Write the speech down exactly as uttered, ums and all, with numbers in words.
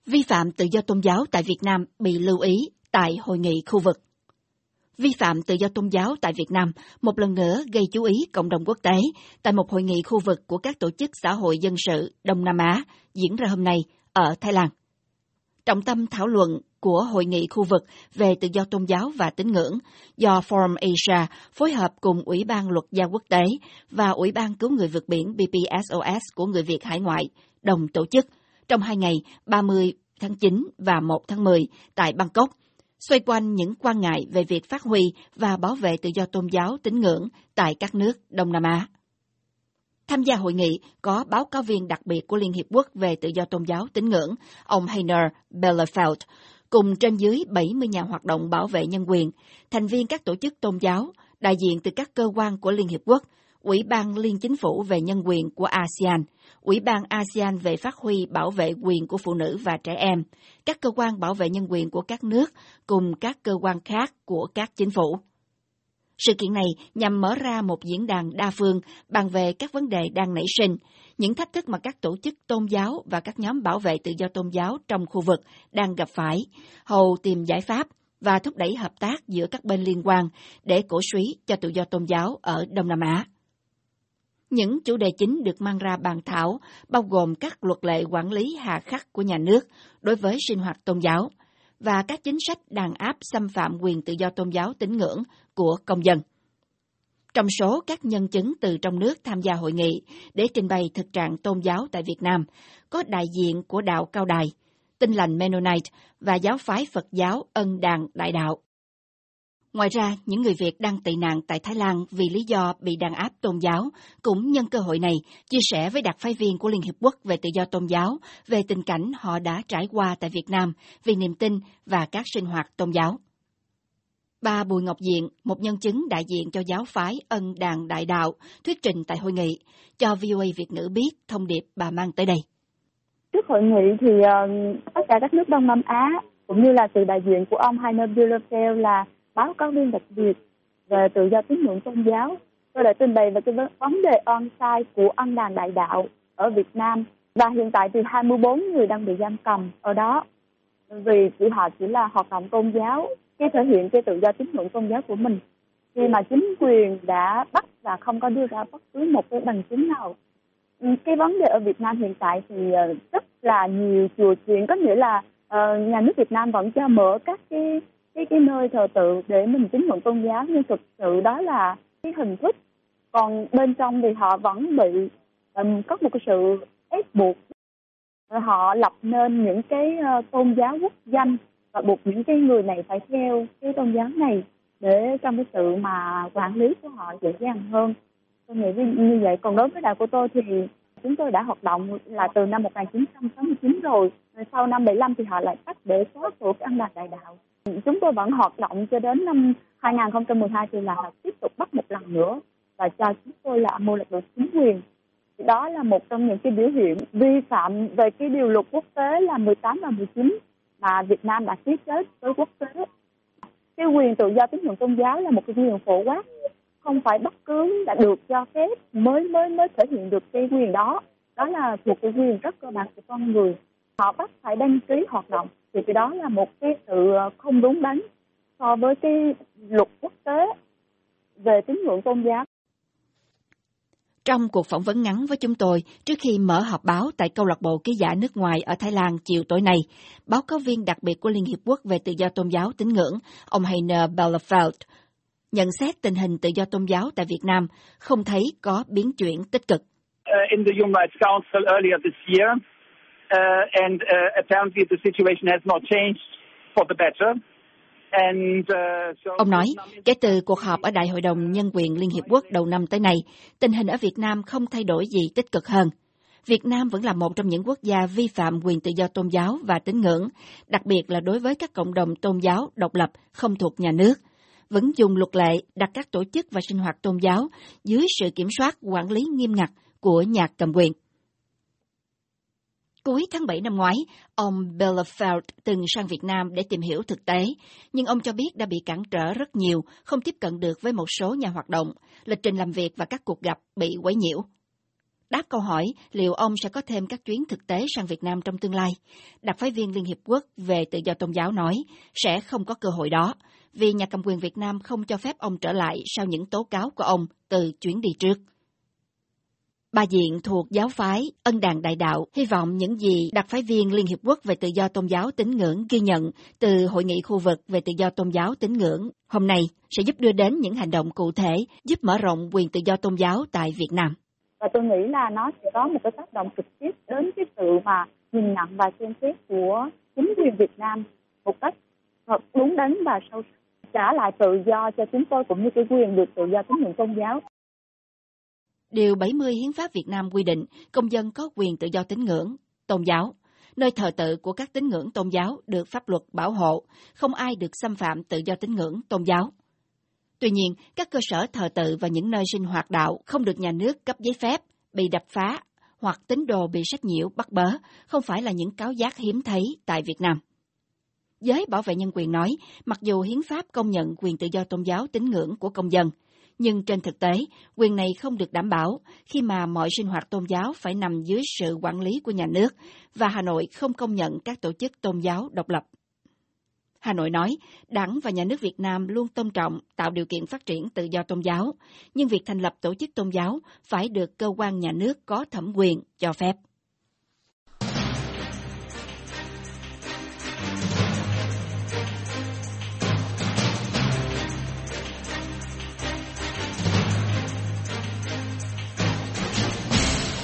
Vi phạm tự do tôn giáo tại Việt Nam bị lưu ý tại hội nghị khu vực. Vi phạm tự do tôn giáo tại Việt Nam một lần nữa gây chú ý cộng đồng quốc tế tại một hội nghị khu vực của các tổ chức xã hội dân sự Đông Nam Á diễn ra hôm nay ở Thái Lan. Trọng tâm thảo luận của hội nghị khu vực về tự do tôn giáo và tín ngưỡng do Forum Asia phối hợp cùng Ủy ban Luật gia quốc tế và Ủy ban Cứu người vượt biển B P S O S của người Việt hải ngoại đồng tổ chức trong hai ngày ba mươi tháng chín và một tháng mười tại Bangkok, xoay quanh những quan ngại về việc phát huy và bảo vệ tự do tôn giáo tín ngưỡng tại các nước Đông Nam Á. Tham gia hội nghị có báo cáo viên đặc biệt của Liên Hiệp Quốc về tự do tôn giáo tín ngưỡng, ông Heiner Bellerfeld, cùng trên dưới bảy mươi nhà hoạt động bảo vệ nhân quyền, thành viên các tổ chức tôn giáo, đại diện từ các cơ quan của Liên Hiệp Quốc, Ủy ban Liên Chính phủ về nhân quyền của a sê an, Ủy ban a sê an về phát huy bảo vệ quyền của phụ nữ và trẻ em, các cơ quan bảo vệ nhân quyền của các nước cùng các cơ quan khác của các chính phủ. Sự kiện này nhằm mở ra một diễn đàn đa phương bàn về các vấn đề đang nảy sinh, những thách thức mà các tổ chức tôn giáo và các nhóm bảo vệ tự do tôn giáo trong khu vực đang gặp phải, hầu tìm giải pháp và thúc đẩy hợp tác giữa các bên liên quan để cổ súy cho tự do tôn giáo ở Đông Nam Á. Những chủ đề chính được mang ra bàn thảo bao gồm các luật lệ quản lý hà khắc của nhà nước đối với sinh hoạt tôn giáo và các chính sách đàn áp xâm phạm quyền tự do tôn giáo tín ngưỡng của công dân. Trong số các nhân chứng từ trong nước tham gia hội nghị để trình bày thực trạng tôn giáo tại Việt Nam, có đại diện của đạo Cao Đài, Tin lành Mennonite và giáo phái Phật giáo Ân Đàn Đại Đạo. Ngoài ra, những người Việt đang tị nạn tại Thái Lan vì lý do bị đàn áp tôn giáo cũng nhân cơ hội này chia sẻ với đặc phái viên của Liên Hiệp Quốc về tự do tôn giáo về tình cảnh họ đã trải qua tại Việt Nam vì niềm tin và các sinh hoạt tôn giáo. Bà Bùi Ngọc Diện, một nhân chứng đại diện cho giáo phái Ân Đàn Đại Đạo, thuyết trình tại hội nghị, cho vê o a Việt ngữ biết thông điệp bà mang tới đây. Trước hội nghị thì uh, tất cả các nước Đông Nam Á, cũng như là sự đại diện của ông Heiner Bellerfeld là báo cáo viên đặc biệt về tự do tín ngưỡng tôn giáo. Tôi đã trình bày về cái vấn đề on-site của Ân Đàn Đại Đạo ở Việt Nam. Và hiện tại thì hai mươi bốn người đang bị giam cầm ở đó vì chỉ họ chỉ là hoạt động tôn giáo, khi thể hiện cái tự do tín ngưỡng tôn giáo của mình. Khi mà chính quyền đã bắt và không có đưa ra bất cứ một cái bằng chứng nào. Cái vấn đề ở Việt Nam hiện tại thì rất là nhiều chùa chiền, có nghĩa là uh, nhà nước Việt Nam vẫn cho mở các cái cái cái nơi thờ tự để mình tín ngưỡng tôn giáo, nhưng thực sự đó là cái hình thức. Còn bên trong thì họ vẫn bị um, có một cái sự ép buộc. Họ lập nên những cái uh, tôn giáo quốc danh và buộc những cái người này phải theo cái tôn giáo này để trong cái sự mà quản lý của họ dễ dàng hơn. Tôi nghĩ như vậy. Còn đối với đạo của tôi thì chúng tôi đã hoạt động là từ năm một nghìn chín trăm sáu mươi chín rồi. Sau năm bảy mươi lăm thì họ lại bắt để xóa sổ cái Ân Đàn Đại Đạo. Chúng tôi vẫn hoạt động cho đến năm hai nghìn không trăm mười hai thì là họ tiếp tục bắt một lần nữa và cho chúng tôi là mô lật được chính quyền. Đó là một trong những cái biểu hiện vi phạm về cái điều luật quốc tế là mười tám và mười chín mà Việt Nam đã ký kết với quốc tế. Cái quyền tự do tín ngưỡng tôn giáo là một cái quyền phổ quát, không phải bất cứ đã được cho phép mới mới mới thể hiện được cái quyền đó. Đó là một cái quyền rất cơ bản của con người. Họ bắt phải đăng ký hoạt động thì cái đó là một cái sự không đúng đắn so với cái luật quốc tế về tín ngưỡng tôn giáo. Trong cuộc phỏng vấn ngắn với chúng tôi trước khi mở họp báo tại câu lạc bộ ký giả nước ngoài ở Thái Lan chiều tối nay, báo cáo viên đặc biệt của Liên Hiệp Quốc về tự do tôn giáo tín ngưỡng, ông Heiner Bellerfeld, nhận xét tình hình tự do tôn giáo tại Việt Nam không thấy có biến chuyển tích cực. Uh, in the Human Rights Council earlier this year, uh, and uh, apparently the situation has not changed for the better. And, uh, so ông nói, kể từ cuộc họp ở Đại hội đồng Nhân quyền Liên Hiệp Quốc đầu năm tới nay, tình hình ở Việt Nam không thay đổi gì tích cực hơn. Việt Nam vẫn là một trong những quốc gia vi phạm quyền tự do tôn giáo và tín ngưỡng, đặc biệt là đối với các cộng đồng tôn giáo độc lập không thuộc nhà nước, vẫn dùng luật lệ đặt các tổ chức và sinh hoạt tôn giáo dưới sự kiểm soát quản lý nghiêm ngặt của nhà cầm quyền. Cuối tháng bảy năm ngoái, ông Bellerfeld từng sang Việt Nam để tìm hiểu thực tế, nhưng ông cho biết đã bị cản trở rất nhiều, không tiếp cận được với một số nhà hoạt động, lịch trình làm việc và các cuộc gặp bị quấy nhiễu. Đáp câu hỏi liệu ông sẽ có thêm các chuyến thực tế sang Việt Nam trong tương lai, đặc phái viên Liên Hiệp Quốc về tự do tôn giáo nói sẽ không có cơ hội đó, vì nhà cầm quyền Việt Nam không cho phép ông trở lại sau những tố cáo của ông từ chuyến đi trước. Bà Diện thuộc giáo phái Ân Đàn Đại Đạo hy vọng những gì đặc phái viên Liên Hiệp Quốc về tự do tôn giáo tín ngưỡng ghi nhận từ Hội nghị khu vực về tự do tôn giáo tín ngưỡng hôm nay sẽ giúp đưa đến những hành động cụ thể giúp mở rộng quyền tự do tôn giáo tại Việt Nam. Và tôi nghĩ là nó sẽ có một cái tác động trực tiếp đến cái sự mà nhìn nhận và xem xét của chính quyền Việt Nam một cách thật đúng đắn và sâu sắc, trả lại tự do cho chúng tôi cũng như cái quyền được tự do tín ngưỡng tôn giáo. Điều bảy mươi Hiến pháp Việt Nam quy định công dân có quyền tự do tín ngưỡng, tôn giáo. Nơi thờ tự của các tín ngưỡng tôn giáo được pháp luật bảo hộ, không ai được xâm phạm tự do tín ngưỡng tôn giáo. Tuy nhiên, các cơ sở thờ tự và những nơi sinh hoạt đạo không được nhà nước cấp giấy phép, bị đập phá hoặc tín đồ bị sách nhiễu bắt bớ, không phải là những cáo giác hiếm thấy tại Việt Nam. Giới bảo vệ nhân quyền nói, mặc dù hiến pháp công nhận quyền tự do tôn giáo tín ngưỡng của công dân, nhưng trên thực tế, quyền này không được đảm bảo khi mà mọi sinh hoạt tôn giáo phải nằm dưới sự quản lý của nhà nước và Hà Nội không công nhận các tổ chức tôn giáo độc lập. Hà Nội nói, Đảng và Nhà nước Việt Nam luôn tôn trọng tạo điều kiện phát triển tự do tôn giáo, nhưng việc thành lập tổ chức tôn giáo phải được cơ quan nhà nước có thẩm quyền cho phép.